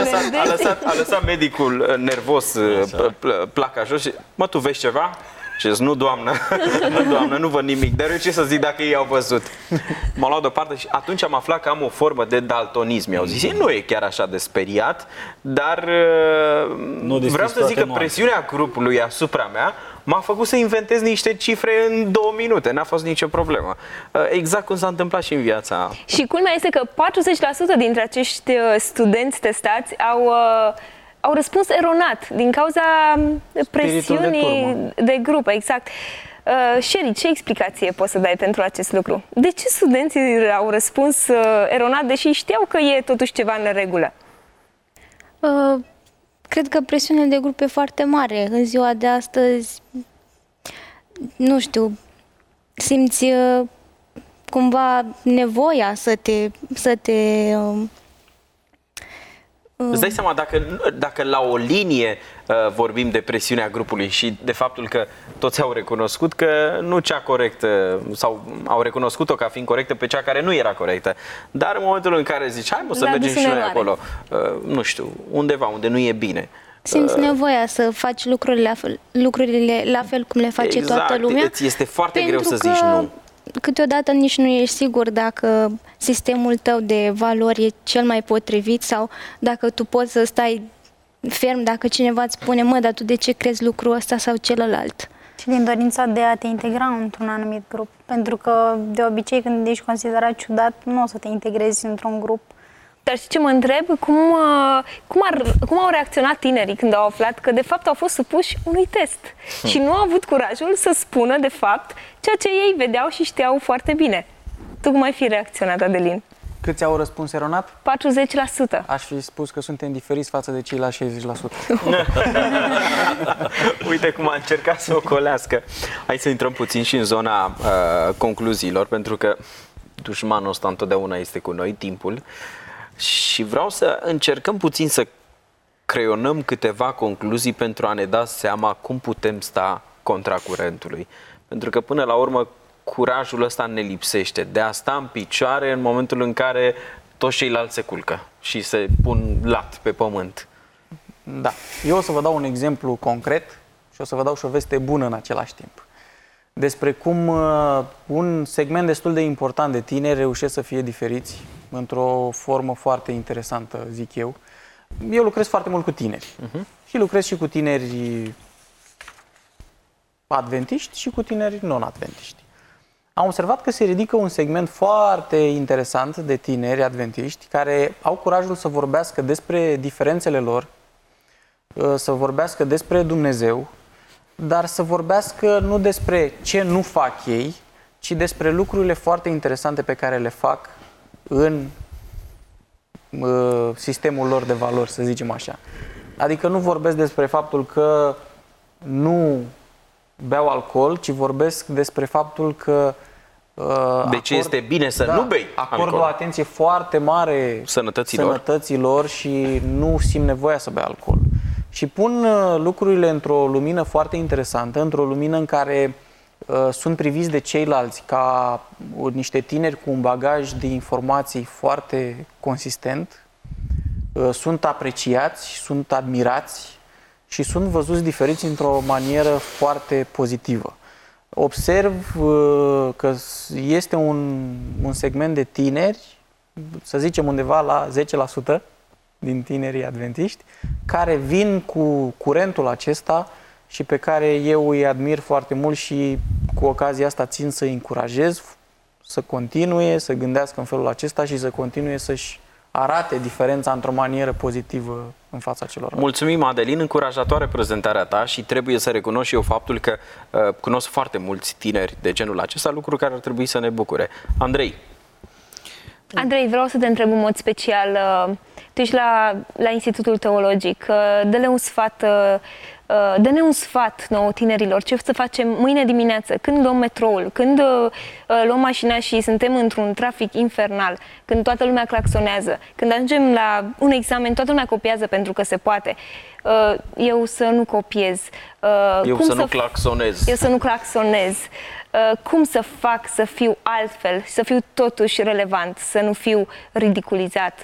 A lăsat medicul nervos placa jos și, mă, tu vezi ceva? Și zis, nu, doamnă, nu văd nimic. Dar eu ce să zic dacă ei au văzut? M-au luat deoparte și atunci am aflat că am o formă de daltonism. Mi-au zis, nu e chiar așa de speriat, dar vreau să zic că presiunea grupului asupra mea m-a făcut să inventez niște cifre în 2 minute. N-a fost nicio problemă. Exact cum s-a întâmplat și în viața. Și culmea este că 40% dintre acești studenți testați au răspuns eronat din cauza presiunii de grup, exact. Sherry, ce explicație poți să dai pentru acest lucru? De ce studenții au răspuns eronat, deși știau că e totuși ceva în neregulă? Cred că presiunea de grup e foarte mare. În ziua de astăzi, nu știu, simți cumva nevoia să te Îți dai seama dacă la o linie vorbim de presiunea grupului și de faptul că toți au recunoscut că nu cea corectă, sau au recunoscut-o ca fiind corectă pe cea care nu era corectă. Dar în momentul în care zici, hai mă să mergem și noi acolo, nu știu, undeva unde nu e bine. Simți nevoia să faci lucrurile la fel cum le face toată lumea. Exact, este foarte greu să zici nu. Câteodată nici nu ești sigur dacă sistemul tău de valori e cel mai potrivit sau dacă tu poți să stai ferm dacă cineva îți spune, mă, dar tu de ce crezi lucrul ăsta sau celălalt? Și din dorința de a te integra într-un anumit grup. Pentru că, de obicei, când ești considerat ciudat, nu o să te integrezi într-un grup. Dar știi ce mă întreb? Cum au reacționat tinerii când au aflat că de fapt au fost supuși unui test și nu au avut curajul să spună de fapt ceea ce ei vedeau și știau foarte bine? Tu cum ai fi reacționat, Adelin? Câți au răspuns eronat? 40%. Aș fi spus că suntem diferiți față de ceilalți 60%. Uite cum a încercat să o colească. Hai să intrăm puțin și în zona concluziilor, pentru că dușmanul ăsta întotdeauna este cu noi, timpul. Și vreau să încercăm puțin să creionăm câteva concluzii pentru a ne da seama cum putem sta contra curentului. Pentru că până la urmă curajul ăsta ne lipsește de a sta în picioare în momentul în care toți ceilalți se culcă și se pun lat pe pământ. Da. Eu o să vă dau un exemplu concret și o să vă dau și o veste bună în același timp. Despre cum un segment destul de important de tineri reușesc să fie diferiți într-o formă foarte interesantă, zic eu. Eu lucrez foarte mult cu tineri. Și lucrez și cu tineri adventiști și cu tineri non-adventiști. Am observat că se ridică un segment foarte interesant de tineri adventiști care au curajul să vorbească despre diferențele lor, să vorbească despre Dumnezeu, dar să vorbească nu despre ce nu fac ei, ci despre lucrurile foarte interesante pe care le fac în sistemul lor de valori, să zicem așa. Adică nu vorbesc despre faptul că nu beau alcool, ci vorbesc despre faptul că Deci este bine să nu bei acordă alcool. o atenție foarte mare sănătăților și nu simt nevoia să bea alcool. Și pun lucrurile într-o lumină foarte interesantă, într-o lumină în care sunt priviți de ceilalți ca niște tineri cu un bagaj de informații foarte consistent, sunt apreciați, sunt admirați și sunt văzuți diferiți într-o manieră foarte pozitivă. Observ că este un segment de tineri, să zicem undeva la 10% din tinerii adventiști, care vin cu curentul acesta și pe care eu îi admir foarte mult și cu ocazia asta țin să-i încurajez să continue, să gândească în felul acesta și să continue să-și arate diferența într-o manieră pozitivă în fața celor. Mulțumim, Adelin, încurajatoare prezentarea ta și trebuie să recunosc și eu faptul că cunosc foarte mulți tineri de genul acesta, lucru care ar trebui să ne bucure. Andrei. Andrei, vreau să te întreb în mod special, tu ești la Institutul Teologic, dă-ne un sfat nouă tinerilor, ce să facem mâine dimineață, când luăm metroul, când luăm mașina și suntem într-un trafic infernal, când toată lumea claxonează, când ajungem la un examen, toată lumea copiază pentru că se poate. Eu să nu copiez. Eu să nu claxonez. Eu să nu claxonez. Cum să fac să fiu altfel, să fiu totuși relevant, să nu fiu ridiculizat?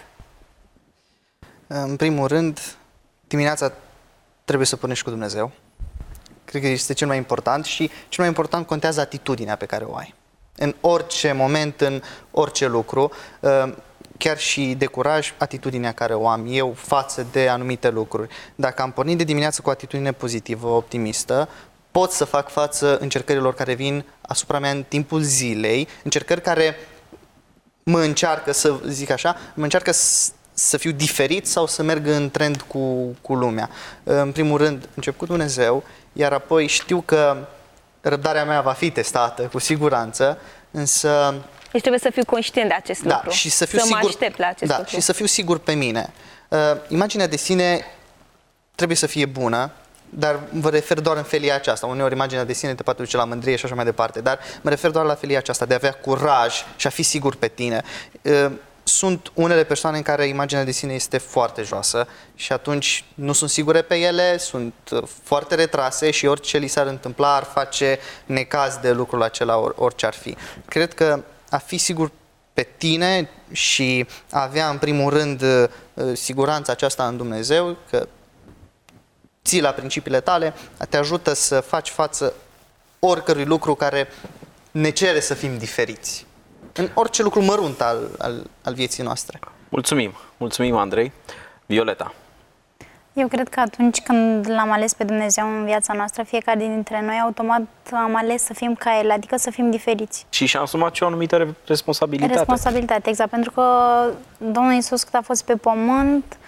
În primul rând, dimineața trebuie să pornești cu Dumnezeu. Cred că este cel mai important și cel mai important contează atitudinea pe care o ai. În orice moment, în orice lucru, chiar și de curaj, atitudinea care o am eu față de anumite lucruri. Dacă am pornit de dimineață cu o atitudine pozitivă, optimistă, pot să fac față încercărilor care vin asupra mea în timpul zilei, încercări care mă încearcă, să zic așa, mă încearcă să fiu diferit sau să merg în trend cu lumea. În primul rând, încep cu Dumnezeu, iar apoi știu că răbdarea mea va fi testată, cu siguranță, însă... Deci trebuie să fiu conștient de acest lucru, și să fiu mă sigur, aștept la acest lucru. Și să fiu sigur pe mine. Imaginea de sine trebuie să fie bună, dar mă refer doar în felia aceasta. Uneori imaginea de sine te poate duce la mândrie și așa mai departe, dar mă refer doar la felia aceasta, de a avea curaj și a fi sigur pe tine. Sunt unele persoane în care imaginea de sine este foarte joasă și atunci nu sunt sigure pe ele, sunt foarte retrase și orice li s-ar întâmpla ar face necaz de lucrul acela, orice ar fi. Cred că a fi sigur pe tine și a avea în primul rând siguranța aceasta în Dumnezeu, că ții la principiile tale, te ajută să faci față oricărui lucru care ne cere să fim diferiți. În orice lucru mărunt al vieții noastre. Mulțumim, Andrei. Violeta. Eu cred că atunci când l-am ales pe Dumnezeu în viața noastră, fiecare dintre noi automat am ales să fim ca El, adică să fim diferiți. Și și-a asumat și o anumită responsabilitate. Responsabilitate, exact, pentru că Domnul Iisus, când a fost pe pământ,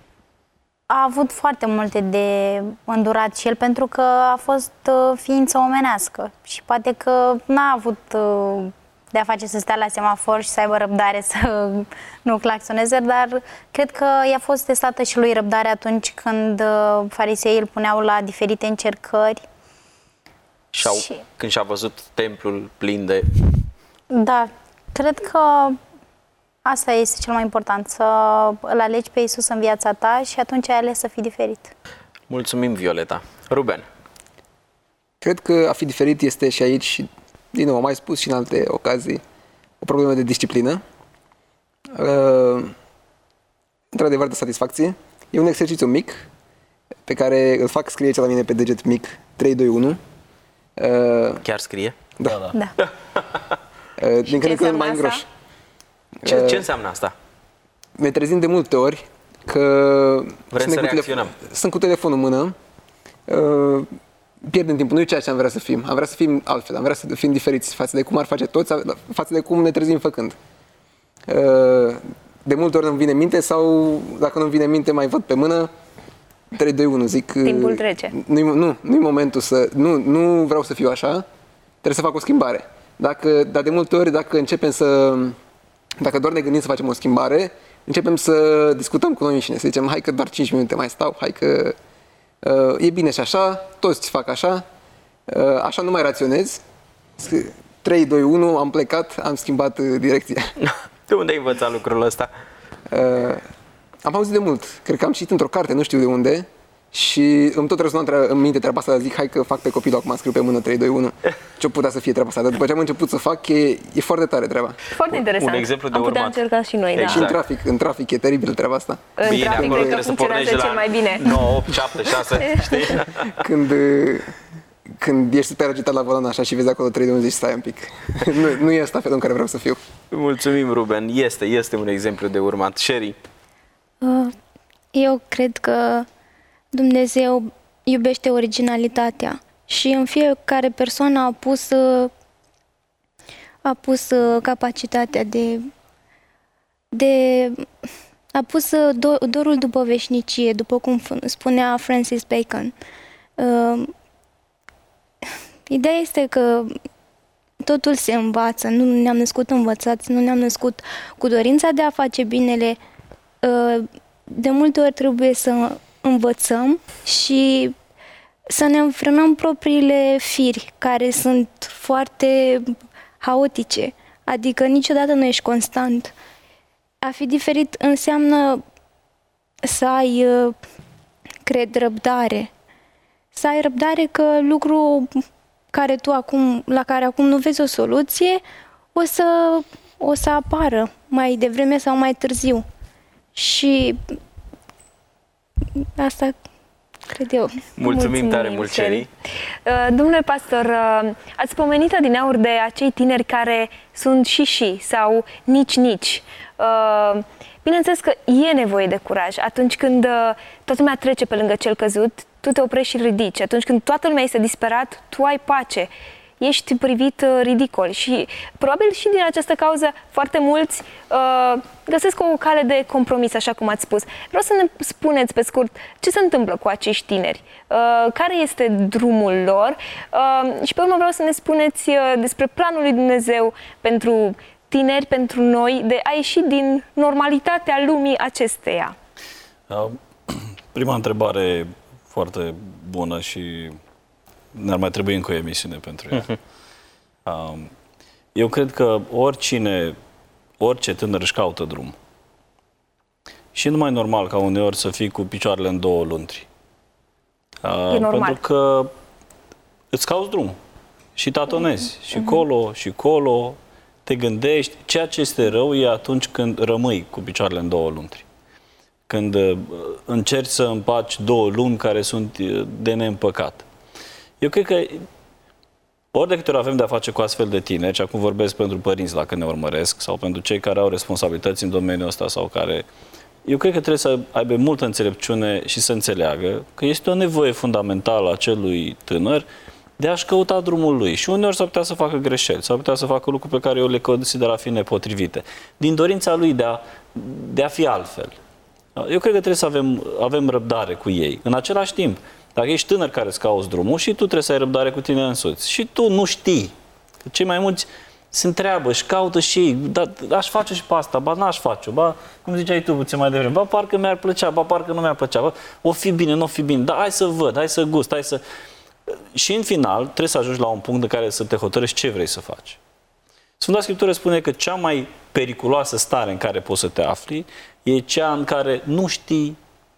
a avut foarte multe de îndurat și El, pentru că a fost ființă omenească și poate că n-a avut de a face să stea la semafor și să aibă răbdare să nu claxoneze, dar cred că i-a fost testată și lui răbdare atunci când fariseii îl puneau la diferite încercări. Când și-a văzut templul plin de... Da, cred că asta este cel mai important, să îl alegi pe Iisus în viața ta și atunci ai ales să fii diferit. Mulțumim, Violeta. Ruben. Cred că a fi diferit este și aici, din nou, am mai spus și în alte ocazii, o problemă de disciplină. Într-adevăr, de satisfacție. E un exercițiu mic pe care îl fac, scrie aici la mine pe deget mic, 3, 2, 1. Chiar scrie? Da. Din când în când mai îngroș. Ce înseamnă asta? Ne trezim de multe ori că vrem să reacționăm. Sunt cu telefonul în mână, pierdem timpul, nu e ceea ce am vrea să fim. Am vrea să fim altfel, am vrea să fim diferiți față de cum ar face toți, față de cum ne trezim făcând. De multe ori nu-mi vine minte sau, dacă nu-mi vine minte, mai văd pe mână, 3, 2, 1, zic... Timpul trece. Nu-i momentul să... Nu vreau să fiu așa, trebuie să fac o schimbare. Dar de multe ori, dacă începem să... Dacă doar ne gândim să facem o schimbare, începem să discutăm cu noi înșine, să zicem, hai că doar 5 minute mai stau, hai că e bine și așa, toți fac așa, așa nu mai raționezi. 3, 2, 1, am plecat, am schimbat direcția. De unde ai învățat lucrul ăsta? Am auzit de mult. Cred că am citit într-o carte, nu știu de unde. Și îmi tot răsuna în minte treaba asta, zic, hai că fac pe copilul acum, scriu pe mână 3, 2, 1. Ce-o putea să fie treaba asta? Dar după ce am început să fac, e foarte tare treaba. Foarte interesant. Un exemplu de am putea urmat. încerca și noi, Exact. da. Și în trafic e teribil treaba asta. În trafic cred că funcționează cel mai bine. 9, 8, 7, 6, știi? Când ești super agitat la volan așa și vezi acolo 3 de 1, zici, stai un pic. Nu e asta felul în care vreau să fiu. Mulțumim, Ruben. Este un exemplu de urmat. Sherry? Eu cred că Dumnezeu iubește originalitatea și în fiecare persoană a pus capacitatea a pus dorul după veșnicie, după cum spunea Francis Bacon. Ideea este că totul se învață, nu ne-am născut învățați, nu ne-am născut cu dorința de a face binele. De multe ori trebuie să învățăm și să ne înfrânăm propriile firi, care sunt foarte haotice, adică niciodată nu ești constant. A fi diferit înseamnă să ai, cred, răbdare. Să ai răbdare că lucru la care acum nu vezi o soluție, o să apară mai devreme sau mai târziu. Și asta cred eu. Mulțumim tare mult, Sherry. Domnule pastor, ați pomenit adineauri de acei tineri care sunt și sau nici. Bineînțeles că e nevoie de curaj. Atunci când toată lumea trece pe lângă cel căzut, tu te oprești și ridici. Atunci când toată lumea este disperat, tu ai pace. Ești privit ridicol și probabil și din această cauză foarte mulți găsesc o cale de compromis, așa cum ați spus. Vreau să ne spuneți pe scurt ce se întâmplă cu acești tineri, care este drumul lor și pe urmă vreau să ne spuneți despre planul lui Dumnezeu pentru tineri, pentru noi, de a ieși din normalitatea lumii acesteia. Prima întrebare foarte bună și ne-ar mai trebui încă o emisiune pentru ea. Eu cred că orice tânăr își caută drum. Și nu mai normal ca uneori să fii cu picioarele în două luntri. E normal. Pentru că îți cauți drum și tatonezi. Și colo, și colo, te gândești. Ceea ce este rău e atunci când rămâi cu picioarele în două luntri. Când încerci să împaci două lumi care sunt de neîmpăcat. Eu cred că ori de câte ori avem de-a face cu astfel de tineri, și acum vorbesc pentru părinți dacă ne urmăresc, sau pentru cei care au responsabilități în domeniul ăsta, sau care... Eu cred că trebuie să aibă multă înțelepciune și să înțeleagă că este o nevoie fundamentală a acelui tânăr de a-și căuta drumul lui. Și uneori s-ar putea să facă greșeli, s-ar putea să facă lucruri pe care eu le consider a fi nepotrivite. Din dorința lui de a fi altfel. Eu cred că trebuie să avem răbdare cu ei. În același timp, dacă ești tânăr care îți cauți drumul și tu trebuie să ai răbdare cu tine însuți. Și tu nu știi. Că cei mai mulți se întreabă și caută și ei. Dar aș face și pe asta, ba n-aș face-o, ba, cum ziceai tu puțin mai devreme, ba parcă mi-ar plăcea, ba parcă nu mi-ar plăcea, ba, o fi bine, nu o fi bine, dar hai să văd, hai să gust, hai să... Și în final trebuie să ajungi la un punct în care să te hotărăști ce vrei să faci. Sfânta Scriptură spune că cea mai periculoasă stare în care poți să te afli e cea în care nu știi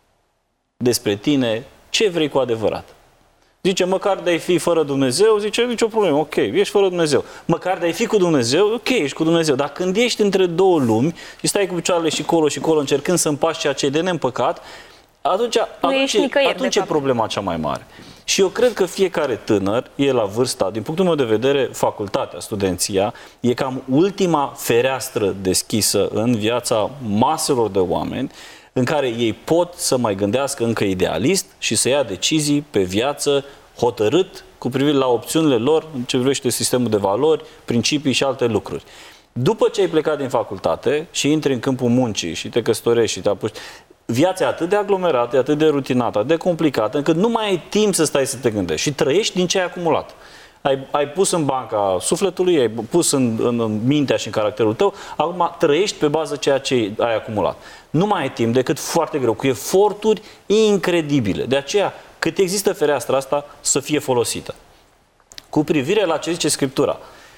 despre tine ce vrei cu adevărat. Zice, măcar de a fi fără Dumnezeu, zice, nicio problemă, ok, ești fără Dumnezeu. Măcar de a fi cu Dumnezeu, ok, ești cu Dumnezeu. Dar când ești între două lumi și stai cu picioarele și colo încercând să împaci ceea ce e de neîmpăcat, atunci e problema cea mai mare. Și eu cred că fiecare tânăr e la vârsta, din punctul meu de vedere, facultatea, studenția, e cam ultima fereastră deschisă în viața maselor de oameni în care ei pot să mai gândească încă idealist și să ia decizii pe viață hotărât cu privire la opțiunile lor în ce privește sistemul de valori, principii și alte lucruri. După ce ai plecat din facultate și intri în câmpul muncii și te căsătorești și te apuci, viața e atât de aglomerată, e atât de rutinată, atât de complicată, încât nu mai ai timp să stai să te gândești și trăiești din ce ai acumulat. Ai pus în banca sufletului, ai pus în mintea și în caracterul tău, acum trăiești pe bază ceea ce ai acumulat. Nu mai ai timp decât foarte greu, cu eforturi incredibile. De aceea, cât există fereastra asta, să fie folosită. Cu privire la ce zice Scriptura,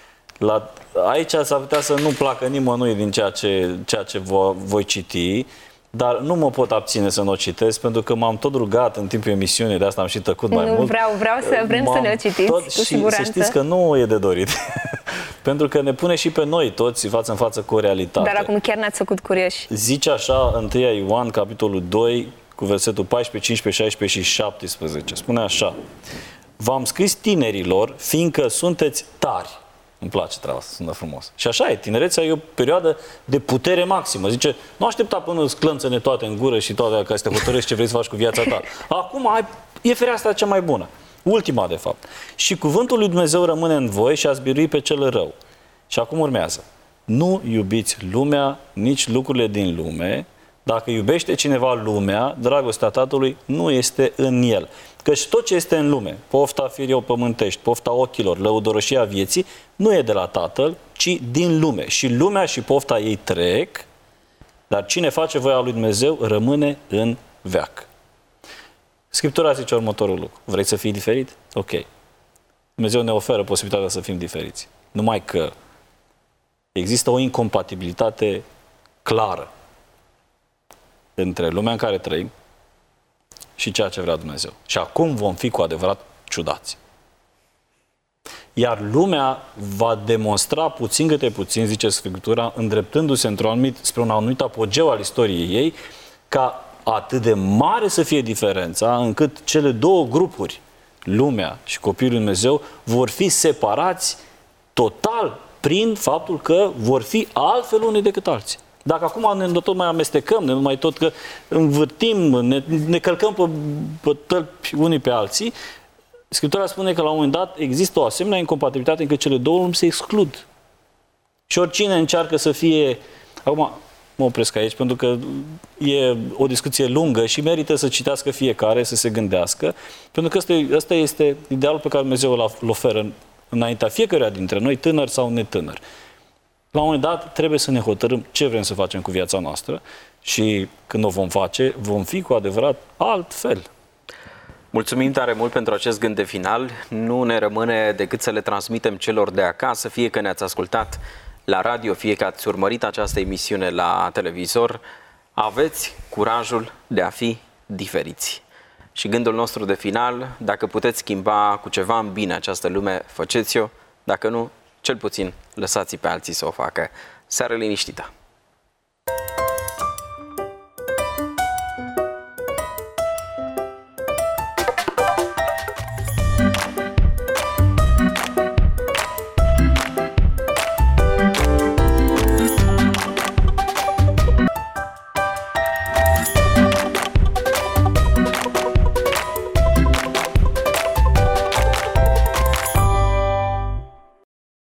Aici s-ar putea să nu placă nimănui din ceea ce voi citi, dar nu mă pot abține să nu o citesc, pentru că m-am tot rugat în timpul emisiunii, de asta am și tăcut mai mult. Vrem să ne o citiți, cu siguranță. Să știți că nu e de dorit, pentru că ne pune și pe noi toți față în față cu o realitate. Dar acum chiar ne-ați făcut curioși. Zice așa, 1 Ioan, capitolul 2, cu versetul 14, 15, 16 și 17. Spune așa: v-am scris tinerilor, fiindcă sunteți tari. Îmi place treaba asta, sună frumos. Și așa e, tinerețea e o perioadă de putere maximă. Zice, nu aștepta până îți clănțăne toate în gură și toate ca să te hotărăști ce vrei să faci cu viața ta. Acum e fereastra cea mai bună. Ultima, de fapt. Și cuvântul lui Dumnezeu rămâne în voi și ați birui pe cel rău. Și acum urmează: nu iubiți lumea, nici lucrurile din lume. Dacă iubește cineva lumea, dragostea Tatălui nu este în el. Căci tot ce este în lume, pofta firii pământești, pofta ochilor, lăudărășia vieții, nu e de la Tatăl, ci din lume. Și lumea și pofta ei trec, dar cine face voia lui Dumnezeu rămâne în veac. Scriptura zice următorul lucru: vrei să fii diferit? Ok. Dumnezeu ne oferă posibilitatea să fim diferiți. Numai că există o incompatibilitate clară între lumea în care trăim și ceea ce vrea Dumnezeu. Și acum vom fi cu adevărat ciudați. Iar lumea va demonstra puțin câte puțin, zice Scriptura, îndreptându-se spre un anumit apogeu al istoriei ei, ca atât de mare să fie diferența, încât cele două grupuri, lumea și copiii lui Dumnezeu, vor fi separați total prin faptul că vor fi altfel unii decât alții. Dacă acum ne tot mai amestecăm, ne mai tot că învârtim, ne călcăm pe tălpi unii pe alții, Scriptura spune că la un moment dat există o asemenea incompatibilitate încât cele două lumi se exclud. Și oricine încearcă să fie... Acum mă opresc aici pentru că e o discuție lungă și merită să citească fiecare, să se gândească, pentru că ăsta este idealul pe care Dumnezeu îl oferă înaintea fiecăruia dintre noi, tânăr sau netânăr. La un moment dat trebuie să ne hotărâm ce vrem să facem cu viața noastră și când o vom face, vom fi cu adevărat altfel. Mulțumim tare mult pentru acest gând de final. Nu ne rămâne decât să le transmitem celor de acasă, fie că ne-ați ascultat la radio, fie că ați urmărit această emisiune la televizor. Aveți curajul de a fi diferiți. Și gândul nostru de final: dacă puteți schimba cu ceva în bine această lume, faceți-o. Dacă nu, cel puțin lăsați pe alții să o facă. Seară liniștită!